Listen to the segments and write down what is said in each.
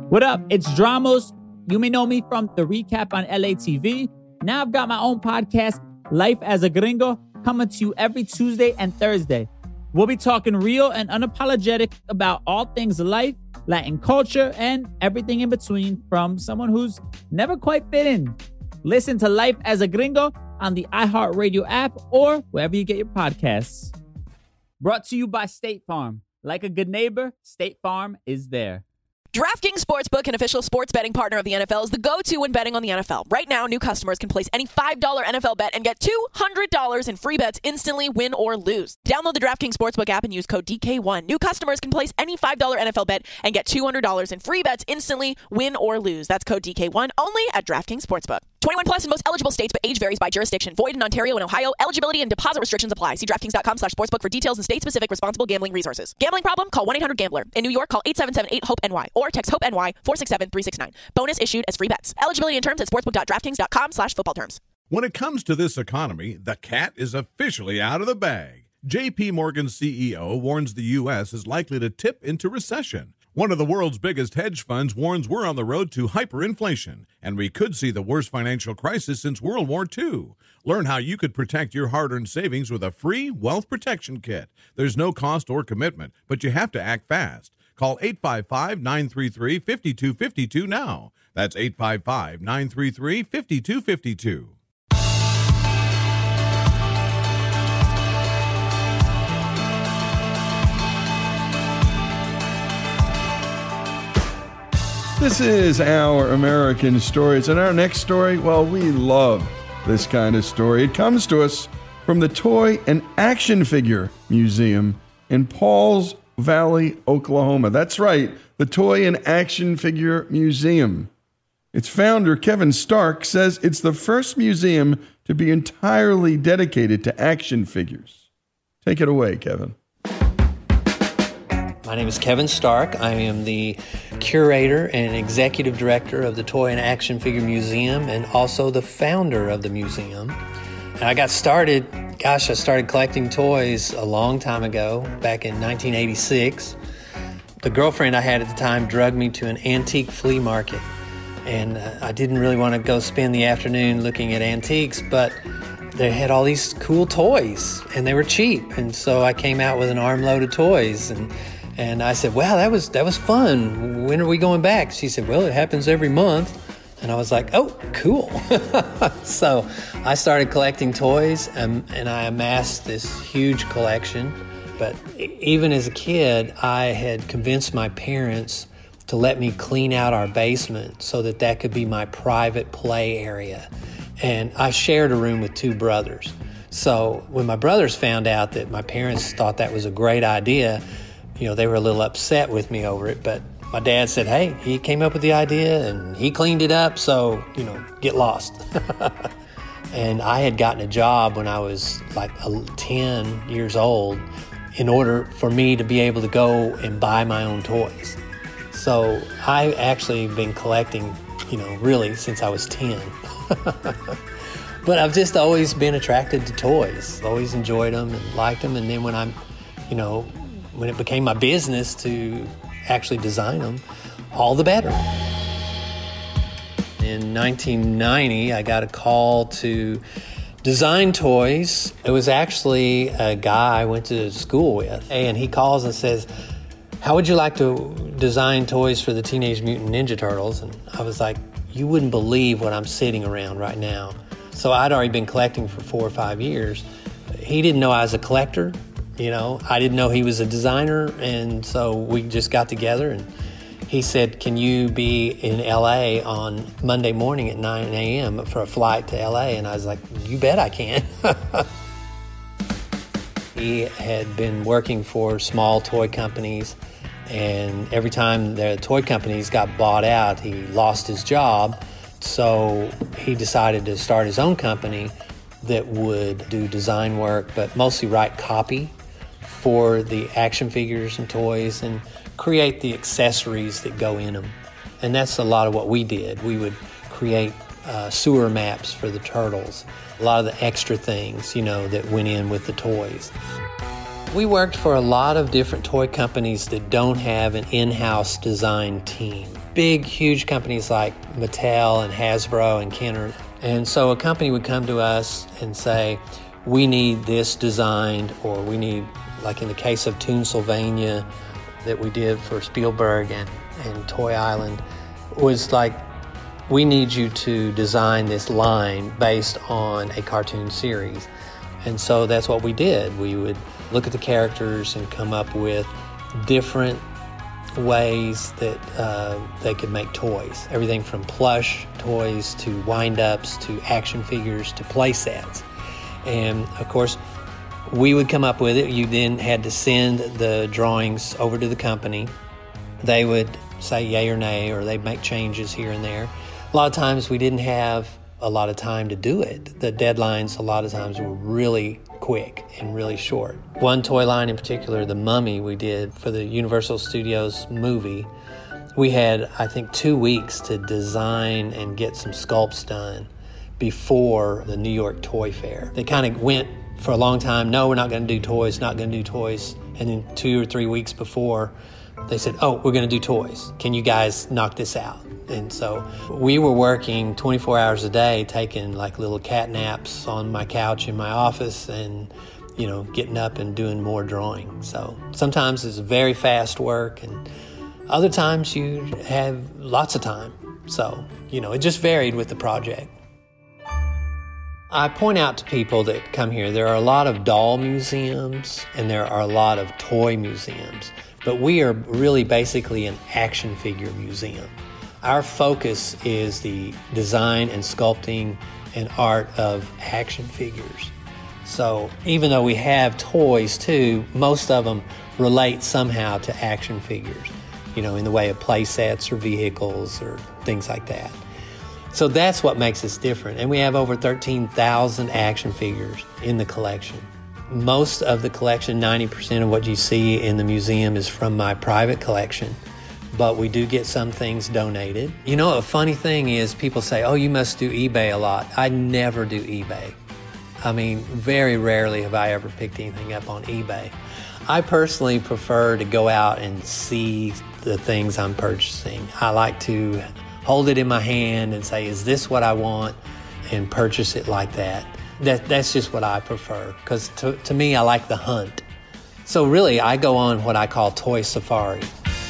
What up? It's Dramos. You may know me from the recap on LATV. Now I've got my own podcast, Life as a Gringo, coming to you every Tuesday and Thursday. We'll be talking real and unapologetic about all things life, Latin culture, and everything in between from someone who's never quite fit in. Listen to Life as a Gringo on the iHeartRadio app or wherever you get your podcasts. Brought to you by State Farm. Like a good neighbor, State Farm is there. DraftKings Sportsbook, an official sports betting partner of the NFL, is the go-to when betting on the NFL. Right now, new customers can place any $5 NFL bet and get $200 in free bets instantly, win or lose. Download the DraftKings Sportsbook app and use code DK1. New customers can place any $5 NFL bet and get $200 in free bets instantly, win or lose. That's code DK1 only at DraftKings Sportsbook. 21 plus in most eligible states, but age varies by jurisdiction. Void in Ontario and Ohio. Eligibility and deposit restrictions apply. See DraftKings.com/sportsbook for details and state-specific responsible gambling resources. Gambling problem? Call 1-800-GAMBLER. In New York, call 877-8-HOPE-NY or text HOPE-NY 467-369. Bonus issued as free bets. Eligibility and terms at sportsbook.draftkings.com/football terms. When it comes to this economy, the cat is officially out of the bag. J.P. Morgan's CEO warns the U.S. is likely to tip into recession. One of the world's biggest hedge funds warns we're on the road to hyperinflation, and we could see the worst financial crisis since World War II. Learn how you could protect your hard-earned savings with a free wealth protection kit. There's no cost or commitment, but you have to act fast. Call 855-933-5252 now. That's 855-933-5252. This is Our American Stories, and our next story, well, we love this kind of story. It comes to us from the Toy and Action Figure Museum in Pauls Valley, Oklahoma. That's right, the Toy and Action Figure Museum. Its founder, Kevin Stark, says it's the first museum to be entirely dedicated to action figures. Take it away, Kevin. My name is Kevin Stark. I am the curator and executive director of the Toy and Action Figure Museum and also the founder of the museum. And I started collecting toys a long time ago, back in 1986. The girlfriend I had at the time drugged me to an antique flea market. And I didn't really want to go spend the afternoon looking at antiques, but they had all these cool toys and they were cheap. And so I came out with an armload of toys and I said, wow, that was fun. When are we going back? She said, well, it happens every month. And I was like, oh, cool. So I started collecting toys and I amassed this huge collection. But even as a kid, I had convinced my parents to let me clean out our basement so that could be my private play area. And I shared a room with two brothers. So when my brothers found out that my parents thought that was a great idea, they were a little upset with me over it, but my dad said, hey, he came up with the idea and he cleaned it up, so, get lost. And I had gotten a job when I was like 10 years old in order for me to be able to go and buy my own toys. So I actually been collecting, really since I was 10. But I've just always been attracted to toys, always enjoyed them and liked them. And then when when it became my business to actually design them, all the better. In 1990, I got a call to design toys. It was actually a guy I went to school with, and he calls and says, how would you like to design toys for the Teenage Mutant Ninja Turtles? And I was like, you wouldn't believe what I'm sitting around right now. So I'd already been collecting for 4 or 5 years. He didn't know I was a collector. I didn't know he was a designer, and so we just got together, and he said, can you be in L.A. on Monday morning at 9 a.m. for a flight to L.A.? And I was like, you bet I can. He had been working for small toy companies, and every time the toy companies got bought out, he lost his job. So he decided to start his own company that would do design work, but mostly write copy for the action figures and toys and create the accessories that go in them. And that's a lot of what we did. We would create sewer maps for the turtles, a lot of the extra things, that went in with the toys. We worked for a lot of different toy companies that don't have an in-house design team. Big, huge companies like Mattel and Hasbro and Kenner. And so a company would come to us and say, we need this designed, or we need, like in the case of Toonsylvania that we did for Spielberg and Toy Island, was like, we need you to design this line based on a cartoon series. And so that's what we did. We would look at the characters and come up with different ways that they could make toys. Everything from plush toys to wind-ups to action figures to play sets. And of course, we would come up with it. You then had to send the drawings over to the company. They would say yay or nay, or they'd make changes here and there. A lot of times we didn't have a lot of time to do it. The deadlines a lot of times were really quick and really short. One toy line in particular, the Mummy, we did for the Universal Studios movie. We had, I think, 2 weeks to design and get some sculpts done before the New York Toy Fair. They kind of went for a long time, no, we're not going to do toys, not going to do toys. And then 2 or 3 weeks before, they said, oh, we're going to do toys. Can you guys knock this out? And so we were working 24 hours a day, taking like little cat naps on my couch in my office and, getting up and doing more drawing. So sometimes it's very fast work, and other times you have lots of time. So, it just varied with the project. I point out to people that come here, there are a lot of doll museums and there are a lot of toy museums, but we are really basically an action figure museum. Our focus is the design and sculpting and art of action figures. So even though we have toys too, most of them relate somehow to action figures, in the way of play sets or vehicles or things like that. So that's what makes us different. And we have over 13,000 action figures in the collection. Most of the collection, 90% of what you see in the museum, is from my private collection. But we do get some things donated. A funny thing is people say, oh, you must do eBay a lot. I never do eBay. I mean, very rarely have I ever picked anything up on eBay. I personally prefer to go out and see the things I'm purchasing. I like to hold it in my hand and say, is this what I want? And purchase it like that. That's just what I prefer, because to me, I like the hunt. So really, I go on what I call toy safari.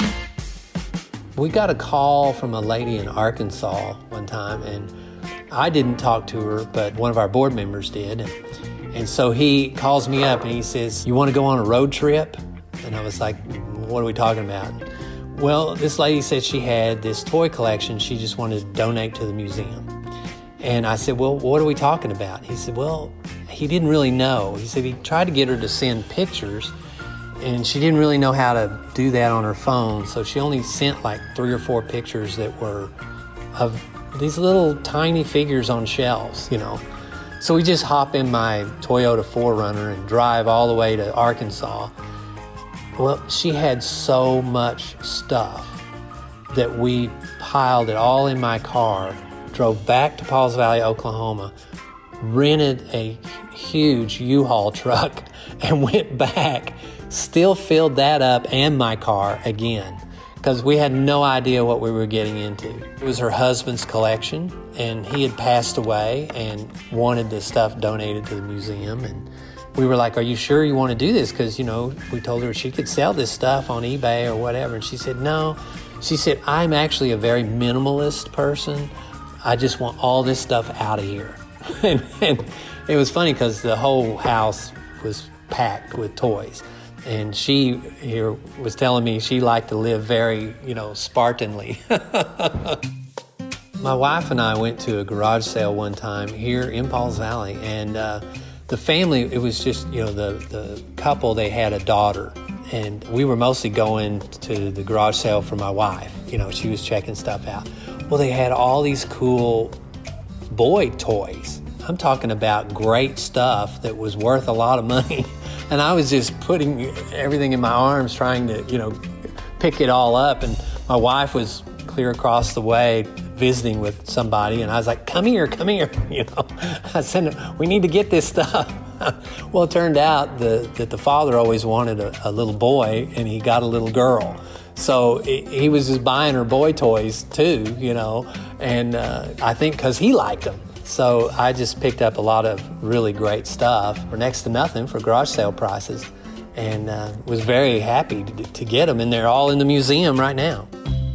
We got a call from a lady in Arkansas one time, and I didn't talk to her, but one of our board members did. And so he calls me up and he says, you want to go on a road trip? And I was like, what are we talking about? Well, this lady said she had this toy collection she just wanted to donate to the museum. And I said, well, what are we talking about? He said, well, he didn't really know. He said he tried to get her to send pictures, and she didn't really know how to do that on her phone. So she only sent like 3 or 4 pictures that were of these little tiny figures on shelves, So we just hop in my Toyota 4Runner and drive all the way to Arkansas. Well, she had so much stuff that we piled it all in my car, drove back to Pauls Valley, Oklahoma, rented a huge U-Haul truck, and went back, still filled that up and my car again, because we had no idea what we were getting into. It was her husband's collection, and he had passed away and wanted the stuff donated to the museum. And we were like, are you sure you want to do this? Because, we told her she could sell this stuff on eBay or whatever. And she said, no. She said, I'm actually a very minimalist person. I just want all this stuff out of here. and it was funny because the whole house was packed with toys. And she here was telling me she liked to live very, Spartanly. My wife and I went to a garage sale one time here in Pauls Valley, and the family, it was just, the couple, they had a daughter, and we were mostly going to the garage sale for my wife. She was checking stuff out. Well, they had all these cool boy toys. I'm talking about great stuff that was worth a lot of money. And I was just putting everything in my arms, trying to, pick it all up. And my wife was clear across the way visiting with somebody. And I was like, come here. I said, we need to get this stuff. Well, it turned out that the father always wanted a little boy, and he got a little girl. So he was just buying her boy toys too, and I think because he liked them. So I just picked up a lot of really great stuff for next to nothing for garage sale prices, and was very happy to get them, and they're all in the museum right now.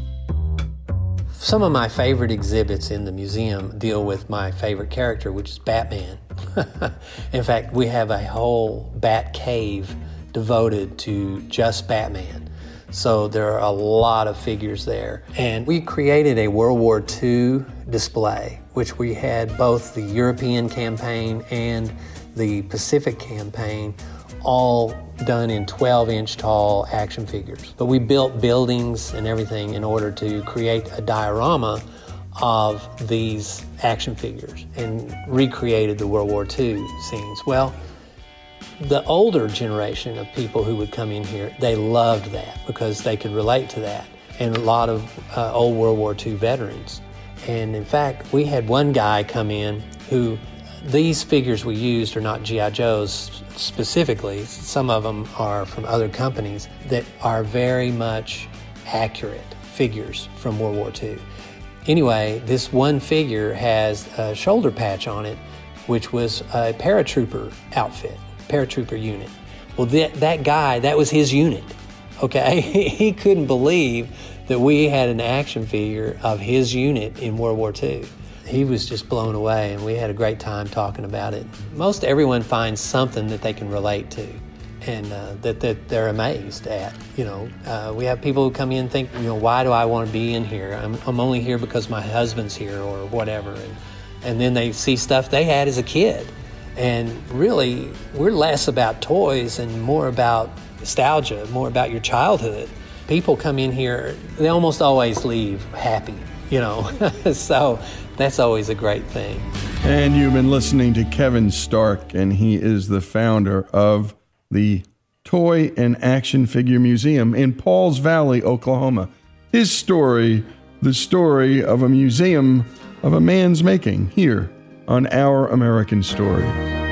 Some of my favorite exhibits in the museum deal with my favorite character, which is Batman. In fact, we have a whole Bat Cave devoted to just Batman. So there are a lot of figures there. And we created a World War II display, which we had both the European campaign and the Pacific campaign all done in 12-inch tall action figures. But we built buildings and everything in order to create a diorama of these action figures and recreated the World War II scenes. Well, the older generation of people who would come in here, they loved that because they could relate to that, and a lot of old World War II veterans. And in fact, we had one guy come in who, these figures we used are not G.I. Joes specifically. Some of them are from other companies that are very much accurate figures from World War II. Anyway, this one figure has a shoulder patch on it, which was a paratrooper outfit, paratrooper unit. Well, that guy, that was his unit, okay? He couldn't believe that we had an action figure of his unit in World War II. He was just blown away, and we had a great time talking about it. Most everyone finds something that they can relate to and that they're amazed at. We have people who come in and think, why do I want to be in here? I'm only here because my husband's here or whatever. And then they see stuff they had as a kid. And really, we're less about toys and more about nostalgia, more about your childhood. People come in here, they almost always leave happy, so that's always a great thing. And you've been listening to Kevin Stark, and he is the founder of the Toy and Action Figure Museum in Pauls Valley, Oklahoma. His story, the story of a museum of a man's making, here on Our American Story.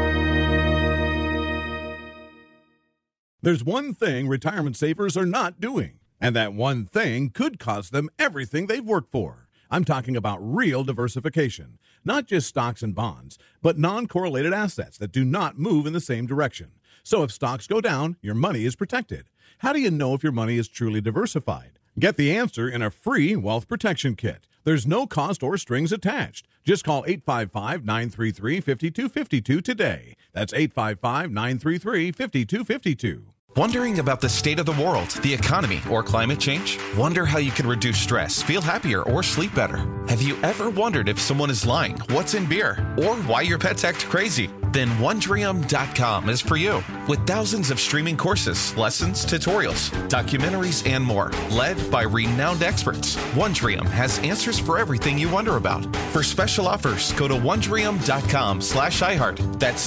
There's one thing retirement savers are not doing, and that one thing could cost them everything they've worked for. I'm talking about real diversification, not just stocks and bonds, but non-correlated assets that do not move in the same direction. So if stocks go down, your money is protected. How do you know if your money is truly diversified? Get the answer in a free wealth protection kit. There's no cost or strings attached. Just call 855-933-5252 today. That's 855-933-5252. Wondering about the state of the world, the economy, or climate change? Wonder how you can reduce stress, feel happier, or sleep better? Have you ever wondered if someone is lying, what's in beer, or why your pets act crazy? Then Wondrium.com is for you. With thousands of streaming courses, lessons, tutorials, documentaries, and more, led by renowned experts, Wondrium has answers for everything you wonder about. For special offers, go to Wondrium.com/iHeart. That's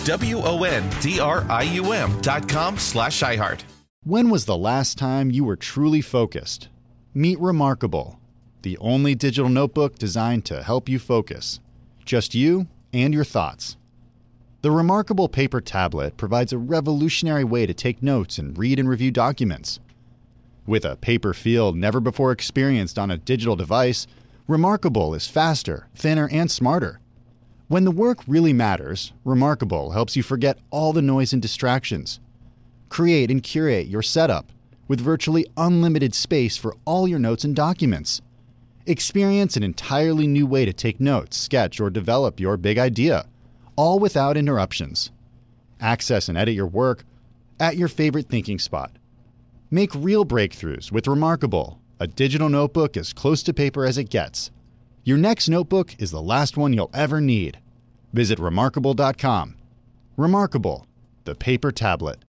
WONDRIUM.com/iHeart. When was the last time you were truly focused? Meet Remarkable, the only digital notebook designed to help you focus. Just you and your thoughts. The Remarkable paper tablet provides a revolutionary way to take notes and read and review documents. With a paper feel never before experienced on a digital device, Remarkable is faster, thinner, and smarter. When the work really matters, Remarkable helps you forget all the noise and distractions. Create and curate your setup with virtually unlimited space for all your notes and documents. Experience an entirely new way to take notes, sketch, or develop your big idea, all without interruptions. Access and edit your work at your favorite thinking spot. Make real breakthroughs with Remarkable, a digital notebook as close to paper as it gets. Your next notebook is the last one you'll ever need. Visit Remarkable.com. Remarkable, the paper tablet.